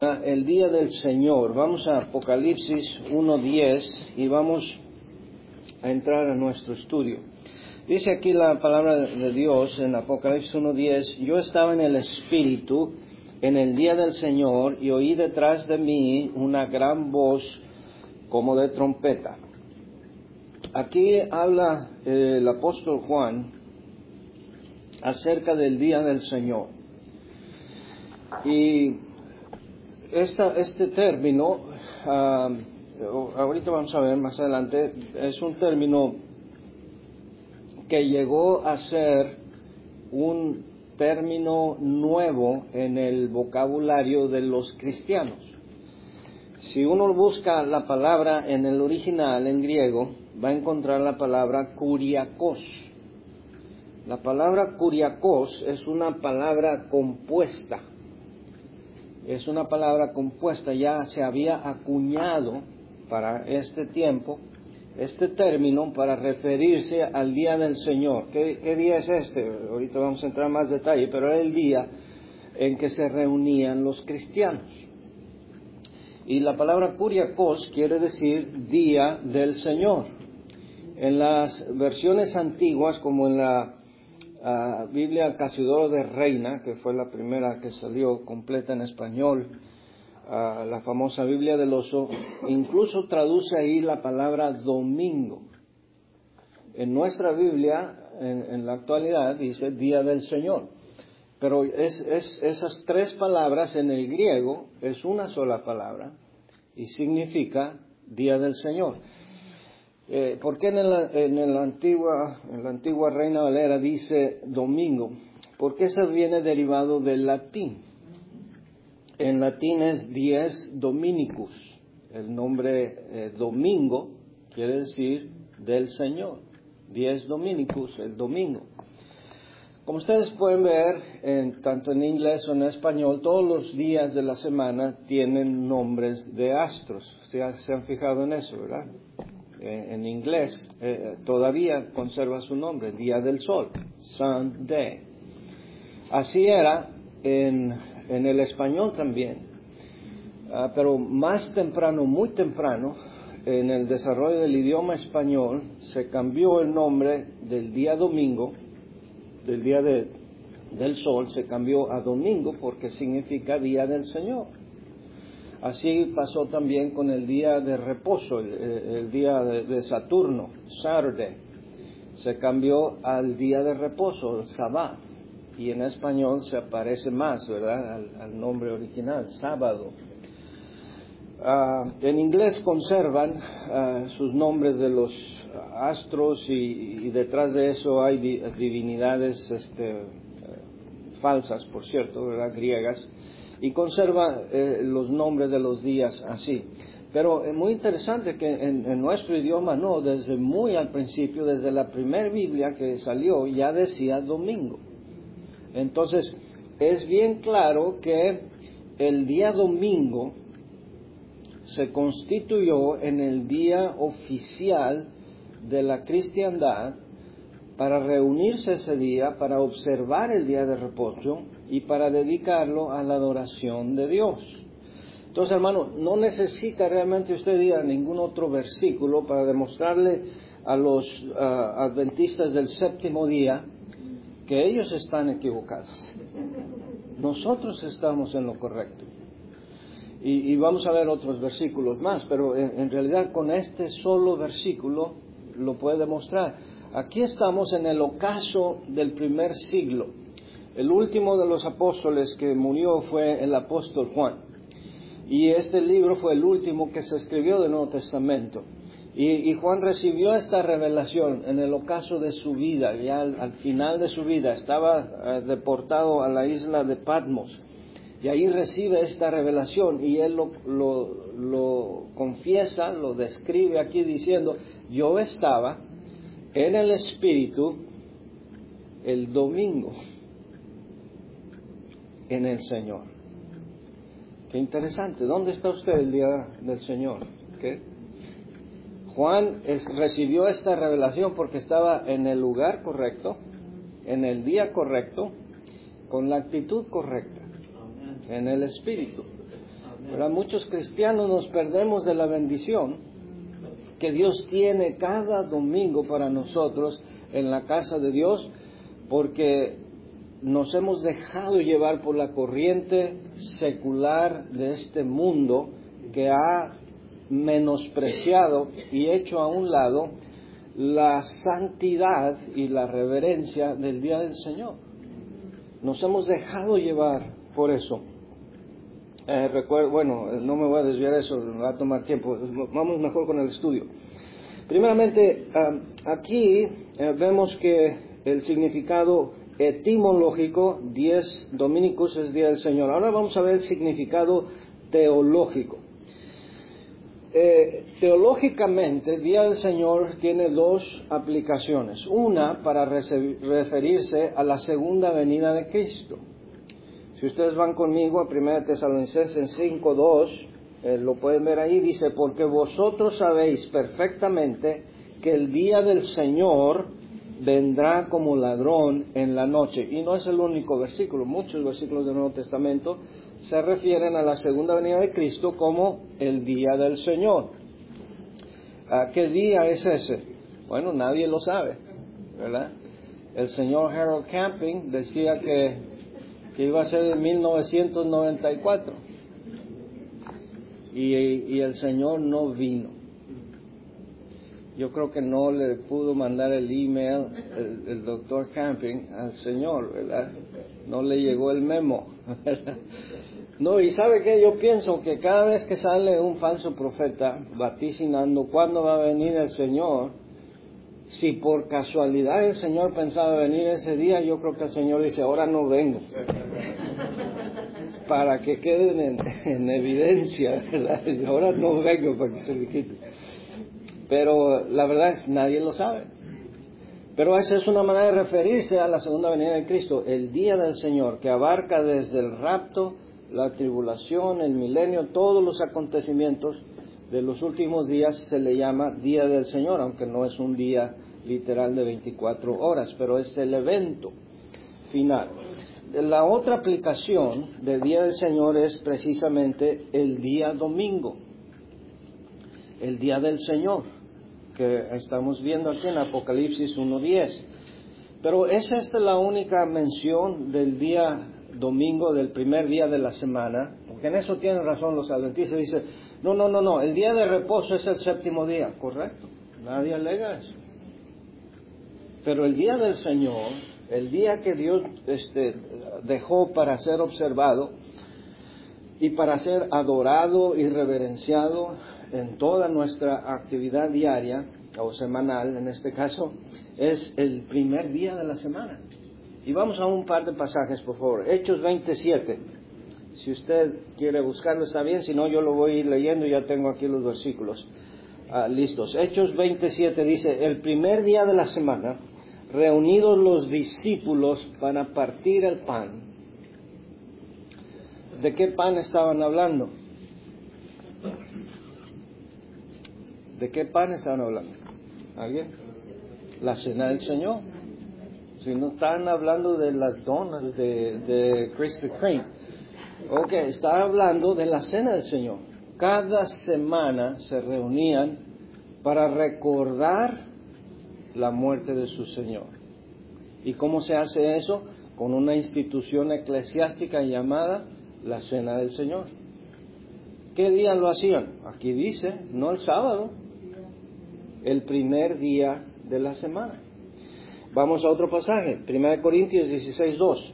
El día del Señor. Vamos a Apocalipsis 1:10 y vamos a entrar a nuestro estudio. Dice aquí la palabra de Dios en Apocalipsis 1:10: yo estaba en el Espíritu en el día del Señor y oí detrás de mí una gran voz como de trompeta. Aquí habla el apóstol Juan acerca del día del Señor. Y este término, ahorita vamos a ver más adelante, es un término que llegó a ser un término nuevo en el vocabulario de los cristianos. Si uno busca la palabra en el original, en griego, va a encontrar la palabra kuriakos. La palabra kuriakos es una palabra compuesta. Es una palabra compuesta, ya se había acuñado para este tiempo, este término para referirse al día del Señor. ¿Qué día es este? Ahorita vamos a entrar en más detalle, pero era el día en que se reunían los cristianos. Y la palabra kuriakos quiere decir día del Señor. En las versiones antiguas, como en la Biblia Casiodoro de Reina, que fue la primera que salió completa en español, la famosa Biblia del Oso, incluso traduce ahí la palabra domingo. En nuestra Biblia, en la actualidad, dice Día del Señor. Pero esas tres palabras en el griego es una sola palabra y significa Día del Señor. ¿Por qué en la antigua Reina Valera dice domingo? Porque eso viene derivado del latín. En latín es dies dominicus. El nombre domingo quiere decir del Señor. Dies dominicus, el domingo. Como ustedes pueden ver, tanto en inglés o en español, todos los días de la semana tienen nombres de astros. Se han fijado en eso, ¿verdad? En inglés todavía conserva su nombre, Día del Sol, Sunday. Así era en el español también, pero más temprano, muy temprano, en el desarrollo del idioma español, se cambió el nombre del día domingo, del día del sol, se cambió a domingo porque significa Día del Señor. Así pasó también con el día de reposo, el día de Saturno, Saturday. Se cambió al día de reposo, el Sabbat. Y en español se parece más, ¿verdad?, al nombre original, sábado. En inglés conservan sus nombres de los astros y detrás de eso hay divinidades falsas, por cierto, ¿verdad?, griegas. Y conserva los nombres de los días así. Pero es muy interesante que en nuestro idioma no, desde muy al principio, desde la primera Biblia que salió, ya decía domingo. Entonces, es bien claro que el día domingo se constituyó en el día oficial de la cristiandad para reunirse ese día, para observar el día de reposo y para dedicarlo a la adoración de Dios. Entonces, hermano, no necesita realmente usted ir a ningún otro versículo para demostrarle a los adventistas del séptimo día que ellos están equivocados. Nosotros estamos en lo correcto. Y vamos a ver otros versículos más, pero en realidad con este solo versículo lo puede demostrar. Aquí estamos en el ocaso del primer siglo. El último de los apóstoles que murió fue el apóstol Juan. Y este libro fue el último que se escribió del Nuevo Testamento. Y Juan recibió esta revelación en el ocaso de su vida, ya al final de su vida. Estaba deportado a la isla de Patmos. Y ahí recibe esta revelación y él lo confiesa, lo describe aquí diciendo: yo estaba en el Espíritu el domingo en el Señor. Qué interesante. ¿Dónde está usted el día del Señor? ¿Qué? Juan recibió esta revelación porque estaba en el lugar correcto, en el día correcto, con la actitud correcta, en el Espíritu. ¿verdad? Muchos cristianos nos perdemos de la bendición que Dios tiene cada domingo para nosotros en la casa de Dios, porque nos hemos dejado llevar por la corriente secular de este mundo que ha menospreciado y hecho a un lado la santidad y la reverencia del día del Señor. Nos hemos dejado llevar por eso. Bueno, no me voy a desviar de eso, me va a tomar tiempo. Vamos mejor con el estudio. Primeramente, aquí vemos que el significado etimológico, 10 dominicus es Día del Señor. Ahora vamos a ver el significado teológico. Teológicamente, el Día del Señor tiene dos aplicaciones. Una, para referirse a la segunda venida de Cristo. Si ustedes van conmigo a 1 Tesalonicenses 5:2, lo pueden ver ahí, dice, porque vosotros sabéis perfectamente que el día del Señor vendrá como ladrón en la noche. Y no es el único versículo, muchos versículos del Nuevo Testamento se refieren a la segunda venida de Cristo como el día del Señor. ¿Qué día es ese? Bueno, nadie lo sabe, ¿verdad? El señor Harold Camping decía que iba a ser en 1994 y el Señor no vino. Yo creo que no le pudo mandar el email el doctor Camping al Señor, ¿verdad? No le llegó el memo, ¿verdad? No, y ¿sabe qué? Yo pienso que cada vez que sale un falso profeta vaticinando cuándo va a venir el Señor, si por casualidad el Señor pensaba venir ese día, yo creo que el Señor dice, ahora no vengo. Para que queden en evidencia, ¿verdad? Ahora no vengo para que se le quite. Pero la verdad es que nadie lo sabe. Pero esa es una manera de referirse a la segunda venida de Cristo, el día del Señor, que abarca desde el rapto, la tribulación, el milenio, todos los acontecimientos de los últimos días se le llama Día del Señor, aunque no es un día literal de 24 horas, pero es el evento final. La otra aplicación del Día del Señor es precisamente el día domingo, el Día del Señor, que estamos viendo aquí en Apocalipsis 1:10. Pero ¿es esta la única mención del día domingo, del primer día de la semana? Porque en eso tienen razón los adventistas, dicen, no, el día de reposo es el séptimo día, correcto, nadie alega eso. Pero el día del Señor, el día que Dios dejó para ser observado y para ser adorado y reverenciado en toda nuestra actividad diaria, o semanal en este caso, es el primer día de la semana. Y vamos a un par de pasajes, por favor. Hechos 27. Si usted quiere buscarlo está bien, si no yo lo voy a ir leyendo, ya tengo aquí los versículos listos. Hechos 27 dice, el primer día de la semana, reunidos los discípulos para partir el pan. ¿De qué pan estaban hablando? ¿De qué pan estaban hablando? ¿Alguien? La cena del Señor. Si no están hablando de las donas de Krispy Kreme. Ok, está hablando de la cena del Señor. Cada semana se reunían para recordar la muerte de su Señor. ¿Y cómo se hace eso? Con una institución eclesiástica llamada la Cena del Señor. ¿Qué día lo hacían? Aquí dice, no el sábado, el primer día de la semana. Vamos a otro pasaje, 1 Corintios 16:2.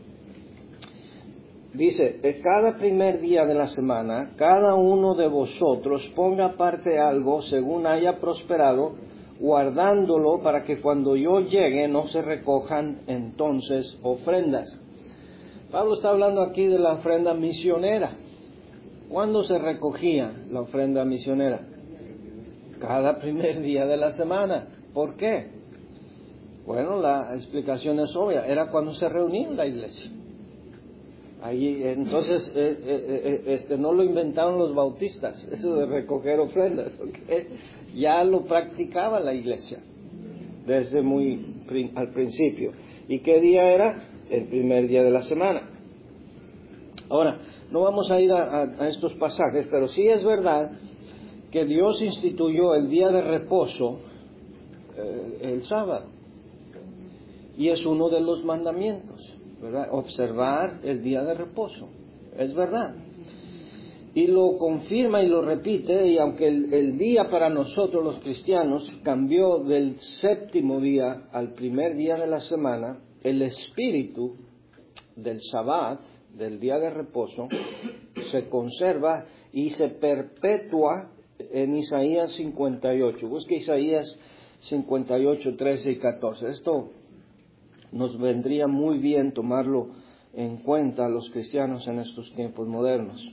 Dice, cada primer día de la semana, cada uno de vosotros ponga aparte algo según haya prosperado, guardándolo para que cuando yo llegue no se recojan entonces ofrendas. Pablo está hablando aquí de la ofrenda misionera. ¿Cuándo se recogía la ofrenda misionera? Cada primer día de la semana. ¿Por qué? Bueno, la explicación es obvia. Era cuando se reunía la iglesia. Ahí, entonces, no lo inventaron los bautistas, eso de recoger ofrendas, ¿okay? Ya lo practicaba la iglesia desde al principio. ¿Y qué día era? El primer día de la semana. Ahora, no vamos a ir a estos pasajes, pero sí es verdad que Dios instituyó el día de reposo el sábado. Y es uno de los mandamientos, ¿verdad? Observar el día de reposo. Es verdad. Y lo confirma y lo repite, y aunque el día para nosotros los cristianos cambió del séptimo día al primer día de la semana, el espíritu del Sabbat, del día de reposo, se conserva y se perpetúa en Isaías 58. Busque Isaías 58, 13 y 14. Esto nos vendría muy bien tomarlo en cuenta a los cristianos en estos tiempos modernos.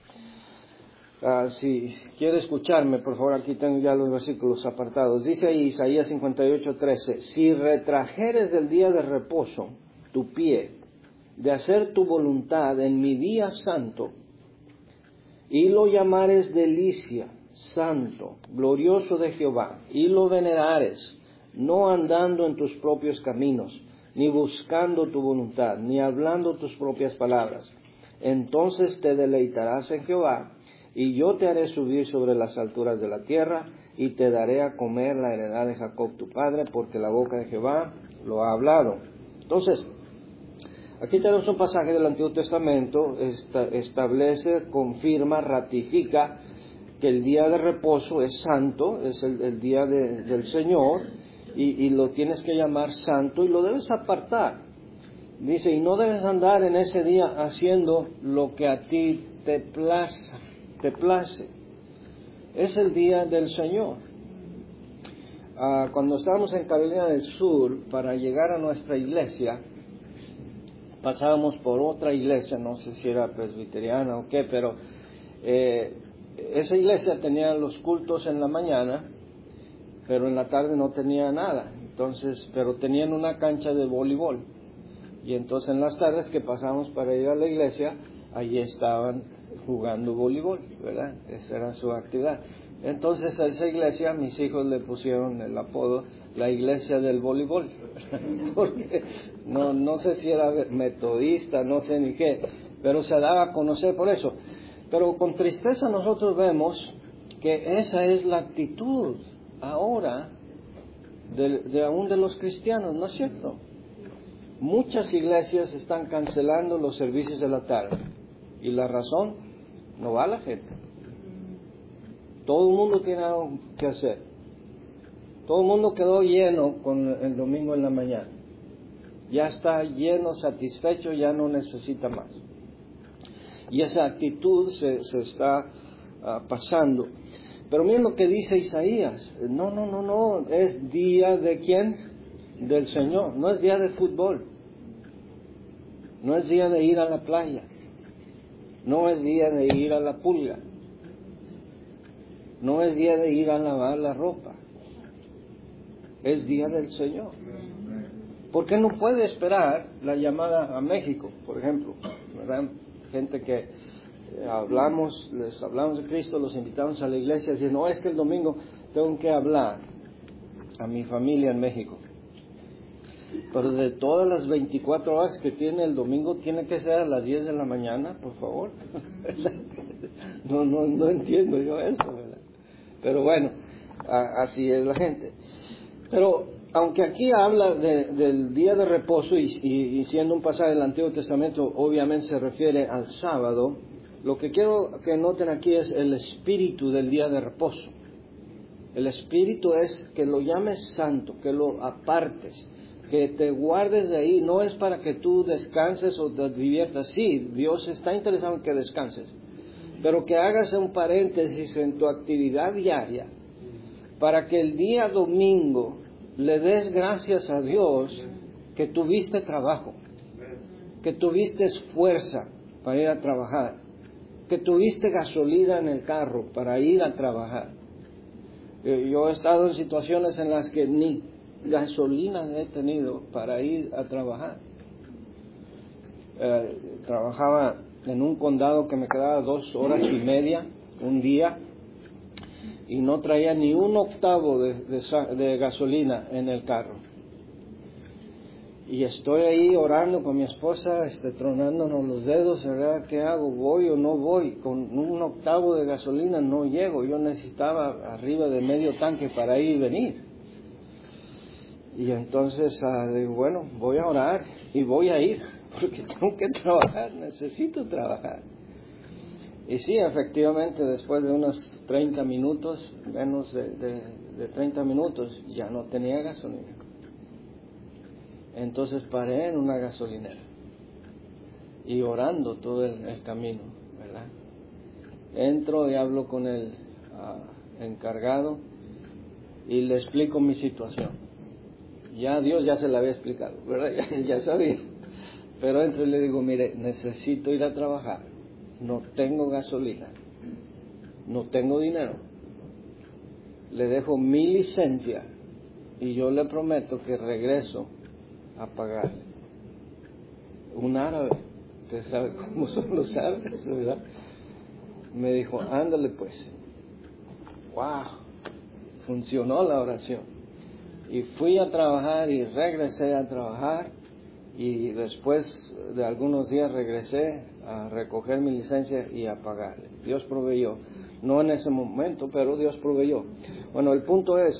Si quiere escucharme, por favor, aquí tengo ya los versículos apartados. Dice ahí Isaías 58, 13: si retrajeres del día de reposo tu pie, de hacer tu voluntad en mi día santo, y lo llamares delicia, santo, glorioso de Jehová, y lo venerares, no andando en tus propios caminos, ni buscando tu voluntad, ni hablando tus propias palabras, entonces te deleitarás en Jehová, y yo te haré subir sobre las alturas de la tierra, y te daré a comer la heredad de Jacob tu padre, porque la boca de Jehová lo ha hablado. Entonces, aquí tenemos un pasaje del Antiguo Testamento, establece, confirma, ratifica que el día de reposo es santo, es el día del Señor, y lo tienes que llamar santo y lo debes apartar. Dice, y no debes andar en ese día haciendo lo que a ti te place. Es el día del Señor. Cuando estábamos en Carolina del Sur, para llegar a nuestra iglesia, pasábamos por otra iglesia, no sé si era presbiteriana o qué, pero esa iglesia tenía los cultos en la mañana, pero en la tarde no tenía nada. Entonces, pero tenían una cancha de voleibol. Y entonces en las tardes que pasábamos para ir a la iglesia, allí estaban jugando voleibol, ¿verdad? Esa era su actividad. Entonces a esa iglesia mis hijos le pusieron el apodo la iglesia del voleibol, porque no sé si era metodista, no sé ni qué, pero se daba a conocer por eso. Pero con tristeza nosotros vemos que esa es la actitud ahora aún de los cristianos, ¿no es cierto? Muchas iglesias están cancelando los servicios de la tarde. ¿Y la razón? No va la gente. Todo el mundo tiene algo que hacer. Todo el mundo quedó lleno con el domingo en la mañana. Ya está lleno, satisfecho, ya no necesita más. Y esa actitud se está pasando. Pero miren lo que dice Isaías. No. Es día de ¿quién? Del Señor. No es día de fútbol. No es día de ir a la playa. No es día de ir a la pulga. No es día de ir a lavar la ropa. Es día del Señor. ¿Por qué no puede esperar la llamada a México, por ejemplo? ¿Verdad? Gente que les hablamos de Cristo, los invitamos a la iglesia y dicen, no, es que el domingo tengo que hablar a mi familia en México. Pero de todas las 24 horas que tiene el domingo, tiene que ser a las 10 de la mañana, por favor. No entiendo yo eso, ¿verdad? Pero bueno, así es la gente. Pero aunque aquí habla del día de reposo y siendo un pasaje del Antiguo Testamento, obviamente se refiere al sábado, lo que quiero que noten aquí es el espíritu del día de reposo. El espíritu es que lo llames santo, que lo apartes, que te guardes de ahí. No es para que tú descanses o te diviertas. Sí, Dios está interesado en que descanses, pero que hagas un paréntesis en tu actividad diaria para que el día domingo le des gracias a Dios que tuviste trabajo, que tuviste fuerza para ir a trabajar, que tuviste gasolina en el carro para ir a trabajar. Yo he estado en situaciones en las que ni gasolina he tenido para ir a trabajar. Trabajaba en un condado que me quedaba 2 horas y media un día y no traía ni un octavo de gasolina en el carro. Y estoy ahí orando con mi esposa, tronándonos los dedos, ¿verdad? ¿Qué hago? ¿Voy o no voy? Con 1/8 de gasolina no llego. Yo necesitaba arriba de medio tanque para ir y venir. Y entonces digo, bueno, voy a orar y voy a ir, porque tengo que trabajar, necesito trabajar. Y sí, efectivamente, después de unos 30 minutos, menos de 30 minutos, ya no tenía gasolina. Entonces paré en una gasolinera y orando todo el camino, ¿verdad? Entro y hablo con el encargado y le explico mi situación. Ya Dios ya se la había explicado, ¿verdad? Ya sabía. Pero entro y le digo, mire, necesito ir a trabajar. No tengo gasolina. No tengo dinero. Le dejo mi licencia y yo le prometo que regreso a pagarle. Un árabe, usted sabe cómo son los árabes, ¿verdad? Me dijo, ándale pues. ¡Wow! Funcionó la oración. Y fui a trabajar y regresé a trabajar, y después de algunos días regresé a recoger mi licencia y a pagarle. Dios proveyó. No en ese momento, pero Dios proveyó. Bueno, el punto es,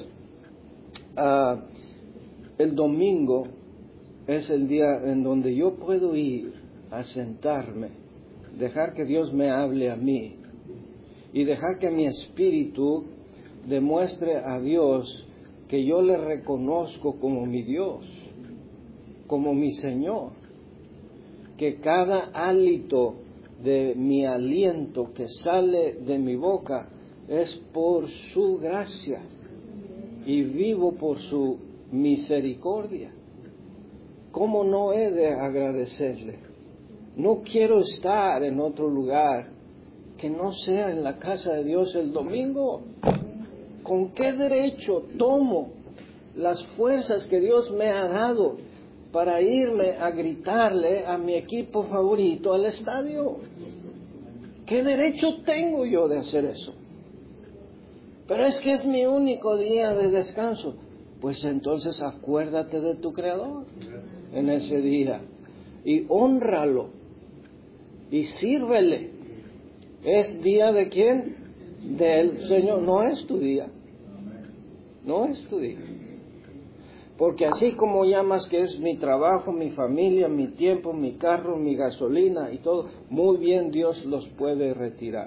el domingo es el día en donde yo puedo ir a sentarme, dejar que Dios me hable a mí y dejar que mi espíritu demuestre a Dios que yo le reconozco como mi Dios, como mi Señor, que cada hálito de mi aliento que sale de mi boca es por su gracia y vivo por su misericordia. ¿Cómo no he de agradecerle? No quiero estar en otro lugar que no sea en la casa de Dios el domingo. ¿Con qué derecho tomo las fuerzas que Dios me ha dado para irme a gritarle a mi equipo favorito al estadio? ¿Qué derecho tengo yo de hacer eso? Pero es que es mi único día de descanso. Pues entonces acuérdate de tu Creador en ese día y hónralo y sírvele. ¿Es día de quién? Del Señor. No es tu día. No es tu día. Porque así como llamas que es mi trabajo, mi familia, mi tiempo, mi carro, mi gasolina y todo, muy bien Dios los puede retirar.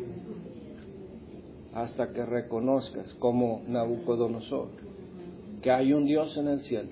Hasta que reconozcas, como Nabucodonosor, que hay un Dios en el cielo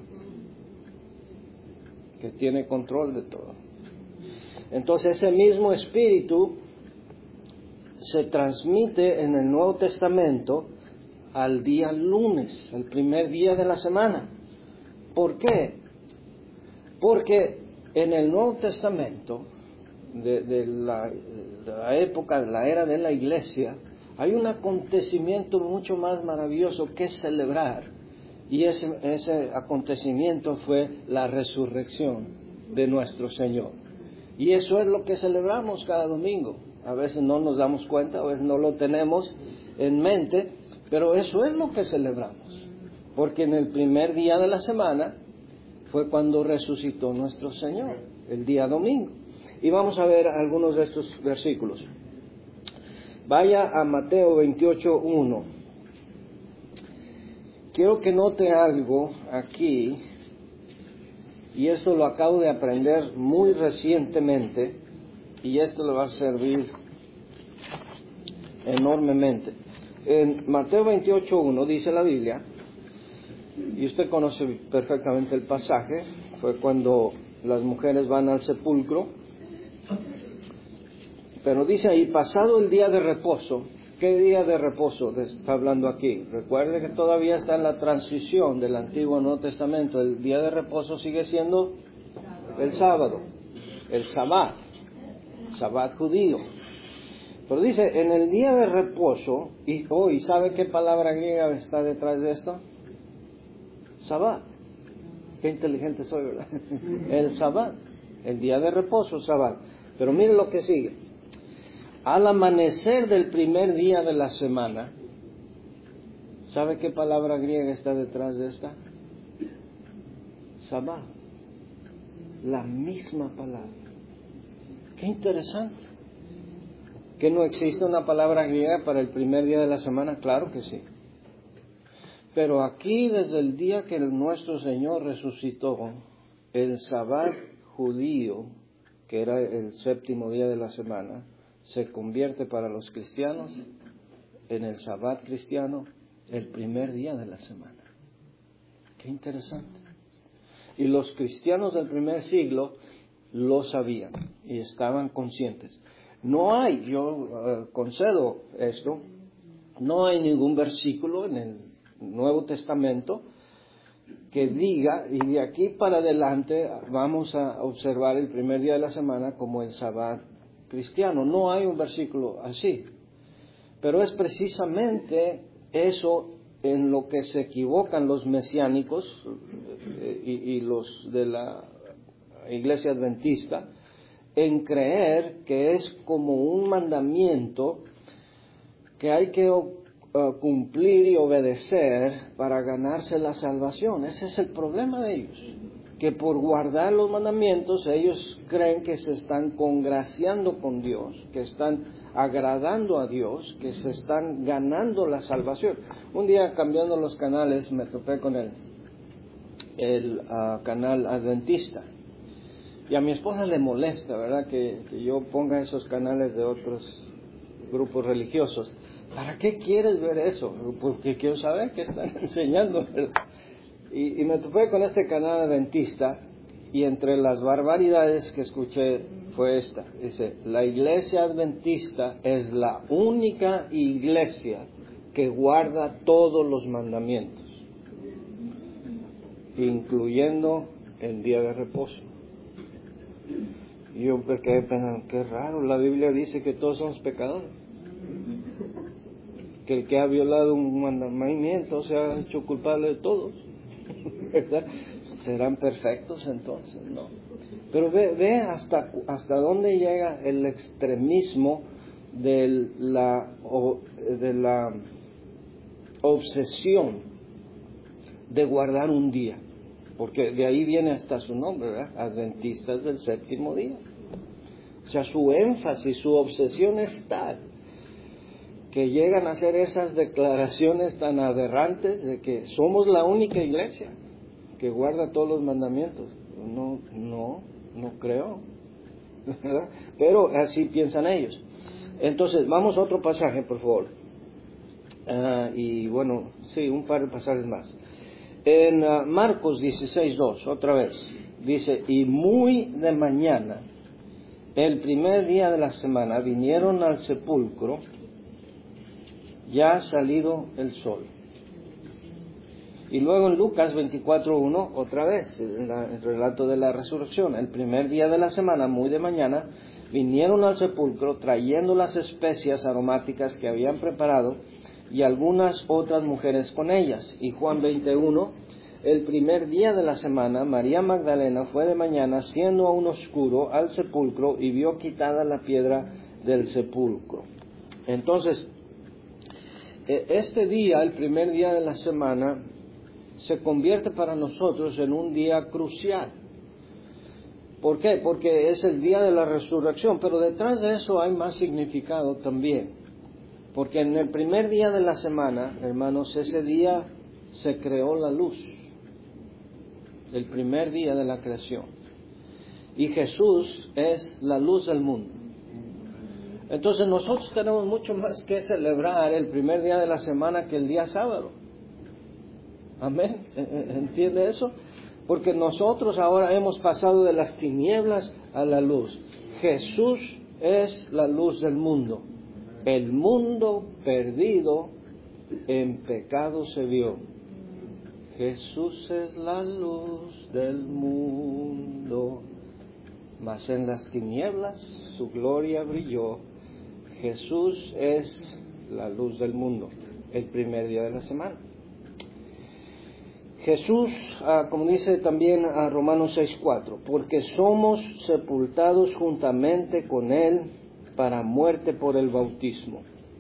que tiene control de todo. Entonces ese mismo espíritu se transmite en el Nuevo Testamento al día lunes, el primer día de la semana. ¿Por qué? Porque en el Nuevo Testamento, de la época, de la era de la iglesia, hay un acontecimiento mucho más maravilloso que celebrar. Y ese acontecimiento fue la resurrección de nuestro Señor. Y eso es lo que celebramos cada domingo. A veces no nos damos cuenta, a veces no lo tenemos en mente, pero eso es lo que celebramos. Porque en el primer día de la semana fue cuando resucitó nuestro Señor, el día domingo. Y vamos a ver algunos de estos versículos. Vaya a Mateo 28:1. Quiero que note algo aquí, y esto lo acabo de aprender muy recientemente, y esto le va a servir enormemente. En Mateo 28:1 dice la Biblia, y usted conoce perfectamente el pasaje, fue cuando las mujeres van al sepulcro, pero dice ahí, pasado el día de reposo. ¿Qué día de reposo está hablando aquí? Recuerde que todavía está en la transición del Antiguo al Nuevo Testamento. El día de reposo sigue siendo el sábado, el Sabbat judío. Pero dice, en el día de reposo, y hoy, ¿sabe qué palabra griega está detrás de esto? Sabbat. Qué inteligente soy, ¿verdad? El Sabbat, el día de reposo, Sabbat. Pero mire lo que sigue. Al amanecer del primer día de la semana, ¿sabe qué palabra griega está detrás de esta? Sabbat. la misma palabra. Qué interesante. ¿Que no existe una palabra griega para el primer día de la semana? Claro que sí. Pero aquí, desde el día que nuestro Señor resucitó, el Sabbat judío, que era el séptimo día de la semana, se convierte para los cristianos en el Sabbat cristiano el primer día de la semana. Qué interesante. Y los cristianos del primer siglo lo sabían y estaban conscientes. No hay, yo concedo esto, no hay ningún versículo en el Nuevo Testamento que diga, y de aquí para adelante vamos a observar el primer día de la semana como el Sabbat cristiano. No hay un versículo así. Pero es precisamente eso en lo que se equivocan los mesiánicos y los de la Iglesia Adventista, en creer que es como un mandamiento que hay que cumplir y obedecer para ganarse la salvación. Ese es el problema de ellos, que por guardar los mandamientos ellos creen que se están congraciando con Dios, que están agradando a Dios, que se están ganando la salvación. Un día, cambiando los canales, me topé con el canal adventista, y a mi esposa le molesta, ¿verdad?, que yo ponga esos canales de otros grupos religiosos. ¿Para qué quieres ver eso? Porque quiero saber qué están enseñando, ¿verdad? Y me topé con este canal adventista, y entre las barbaridades que escuché fue esta. Dice, la iglesia adventista es la única iglesia que guarda todos los mandamientos, incluyendo el día de reposo. Y yo me quedé pensando, qué raro, la Biblia dice que todos somos pecadores, que el que ha violado un mandamiento se ha hecho culpable de todos, ¿verdad? ¿Serán perfectos entonces? No. Pero ve hasta dónde llega el extremismo de la obsesión de guardar un día. Porque de ahí viene hasta su nombre, ¿verdad? Adventistas del séptimo día. O sea, su énfasis, su obsesión es tal que llegan a hacer esas declaraciones tan aberrantes de que somos la única iglesia que guarda todos los mandamientos. No creo, ¿verdad? Pero así piensan ellos. Entonces, vamos a otro pasaje, por favor. Y bueno, sí, un par de pasajes más. En Marcos 16:2, otra vez, dice, y muy de mañana, el primer día de la semana, vinieron al sepulcro, ya salido el sol. Y luego en Lucas 24:1, otra vez, el relato de la resurrección. El primer día de la semana, muy de mañana, vinieron al sepulcro trayendo las especias aromáticas que habían preparado y algunas otras mujeres con ellas. Y Juan 21, el primer día de la semana, María Magdalena fue de mañana, siendo aún oscuro, al sepulcro y vio quitada la piedra del sepulcro. Entonces, este día, el primer día de la semana, se convierte para nosotros en un día crucial. ¿Por qué? Porque es el día de la resurrección, pero detrás de eso hay más significado también. Porque en el primer día de la semana, hermanos, ese día se creó la luz. El primer día de la creación. Y Jesús es la luz del mundo. Entonces nosotros tenemos mucho más que celebrar el primer día de la semana que el día sábado. Amén. ¿Entiende eso? Porque nosotros ahora hemos pasado de las tinieblas a la luz. Jesús es la luz del mundo. El mundo perdido en pecado se vio. Jesús es la luz del mundo. Mas en las tinieblas su gloria brilló. Jesús es la luz del mundo. El primer día de la semana. Jesús, como dice también a Romanos 6:4, porque somos sepultados juntamente con Él para muerte por el bautismo,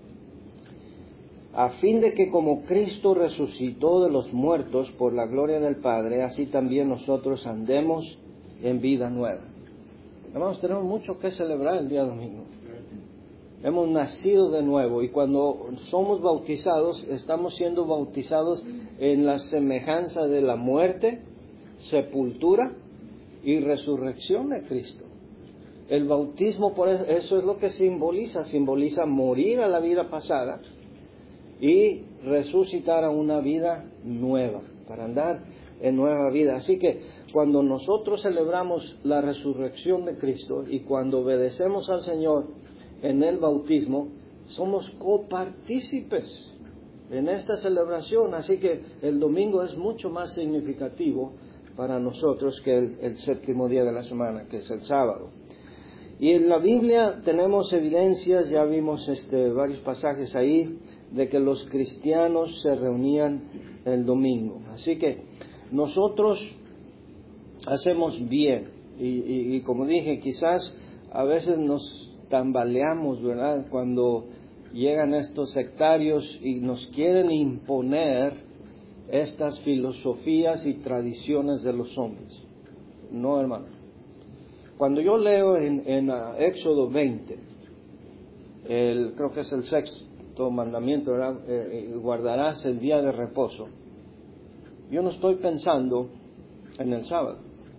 a fin de que como Cristo resucitó de los muertos por la gloria del Padre, así también nosotros andemos en vida nueva. Hermanos, tenemos mucho que celebrar el día domingo. Hemos nacido de nuevo y cuando somos bautizados, estamos siendo bautizados en la semejanza de la muerte, sepultura y resurrección de Cristo. El bautismo, por eso es lo que simboliza morir a la vida pasada y resucitar a una vida nueva, para andar en nueva vida. Así que cuando nosotros celebramos la resurrección de Cristo y cuando obedecemos al Señor en el bautismo, somos copartícipes en esta celebración. Así que el domingo es mucho más significativo para nosotros que el séptimo día de la semana, que es el sábado. Y en la Biblia tenemos evidencias, ya vimos varios pasajes ahí, de que los cristianos se reunían el domingo. Así que nosotros hacemos bien. Y como dije, quizás a veces nos tambaleamos, ¿verdad?, cuando llegan estos sectarios y nos quieren imponer estas filosofías y tradiciones de los hombres. No, hermano. Cuando yo leo en Éxodo 20, creo que es el sexto mandamiento, ¿verdad?, guardarás el día de reposo. Yo no estoy pensando en el sábado.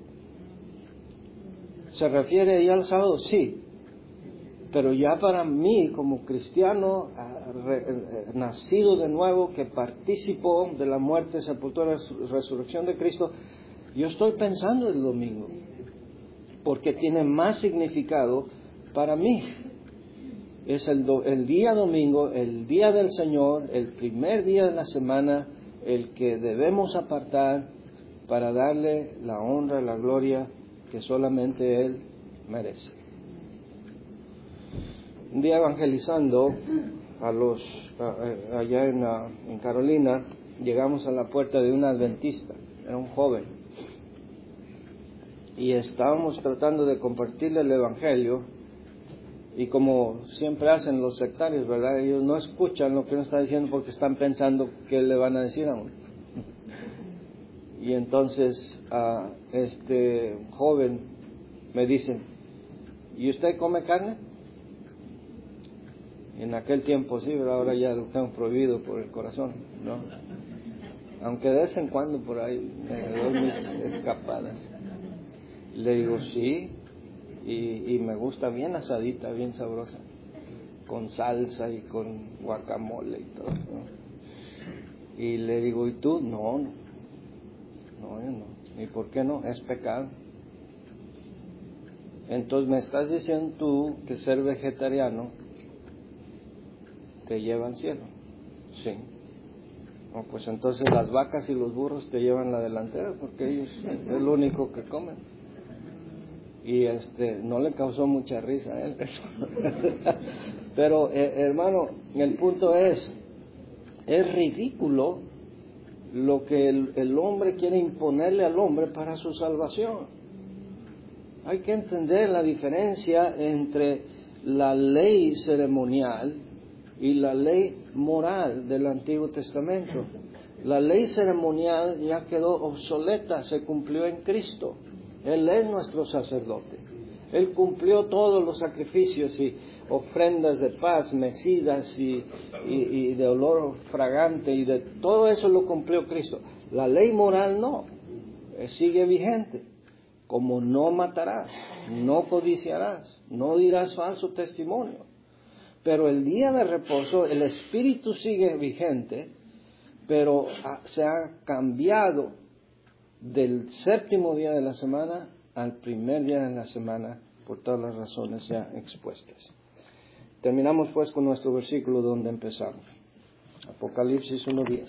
¿Se refiere ya al sábado? Sí. Pero ya para mí, como cristiano, nacido de nuevo, que participó de la muerte, sepultura y resurrección de Cristo, yo estoy pensando el domingo, porque tiene más significado para mí. Es el día domingo, el día del Señor, el primer día de la semana, el que debemos apartar para darle la honra y la gloria que solamente Él merece. Un día evangelizando allá en Carolina, llegamos a la puerta de un adventista, era un joven, y estábamos tratando de compartirle el evangelio, y como siempre hacen los sectarios, ¿verdad?, ellos no escuchan lo que uno está diciendo porque están pensando qué le van a decir a uno. Y entonces este joven me dice: ¿y usted come carne? En aquel tiempo sí, pero ahora ya lo tengo prohibido por el corazón, ¿no? Aunque de vez en cuando por ahí me doy mis escapadas. Le digo sí, y me gusta bien asadita, bien sabrosa, con salsa y con guacamole y todo, ¿no? Y le digo: ¿y tú? No, yo no. ¿Y por qué no? Es pecado. Entonces me estás diciendo tú que ser vegetariano te lleva al cielo. Sí. Pues entonces las vacas y los burros te llevan la delantera, porque ellos es lo único que comen. Y no le causó mucha risa a él. Pero hermano, el punto es ridículo lo que el hombre quiere imponerle al hombre para su salvación. Hay que entender la diferencia entre la ley ceremonial y la ley moral del Antiguo Testamento. La ley ceremonial ya quedó obsoleta, se cumplió en Cristo. Él es nuestro sacerdote. Él cumplió todos los sacrificios y ofrendas de paz, mecidas y de olor fragante, y de todo eso lo cumplió Cristo. La ley moral no, sigue vigente, como no matarás, no codiciarás, no dirás falso testimonio. Pero el día de reposo, el espíritu sigue vigente, pero se ha cambiado del séptimo día de la semana al primer día de la semana, por todas las razones ya expuestas. Terminamos pues con nuestro versículo donde empezamos. Apocalipsis 1:10.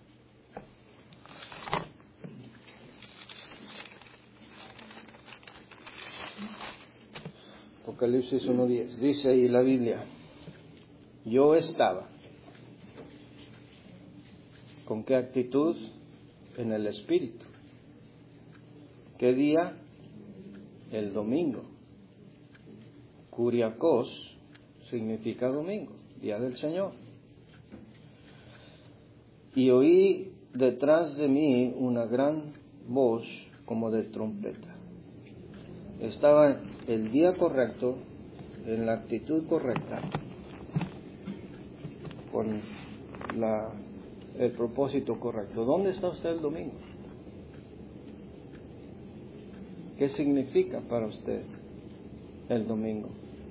Apocalipsis 1:10. Dice ahí la Biblia: yo estaba. ¿Con qué actitud? En el Espíritu. ¿Qué día? El domingo. Kuriakos significa domingo, día del Señor. Y oí detrás de mí una gran voz como de trompeta. estaba el día correcto, en la actitud correcta, con el propósito correcto. ¿Dónde está usted el domingo? ¿Qué significa para usted el domingo?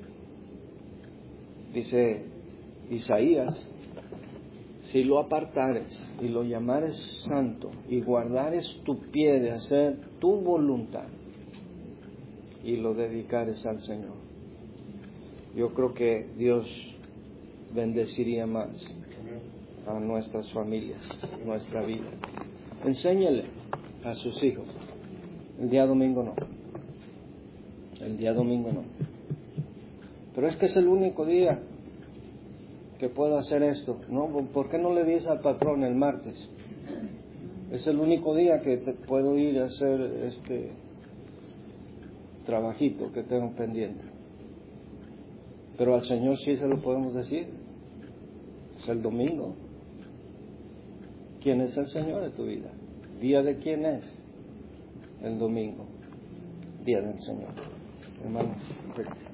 Dice Isaías: si lo apartares y lo llamares santo y guardares tu pie de hacer tu voluntad y lo dedicares al Señor, yo creo que Dios bendeciría más a nuestras familias, nuestra vida. Enséñele a sus hijos. El día domingo no. El día domingo no. Pero es que es el único día que puedo hacer esto. No, ¿por qué no le dices al patrón el martes? Es el único día que puedo ir a hacer este trabajito que tengo pendiente. Pero al Señor sí se lo podemos decir. Es el domingo. ¿Quién es el Señor de tu vida? ¿Día de quién es? El domingo. Día del Señor. Hermanos.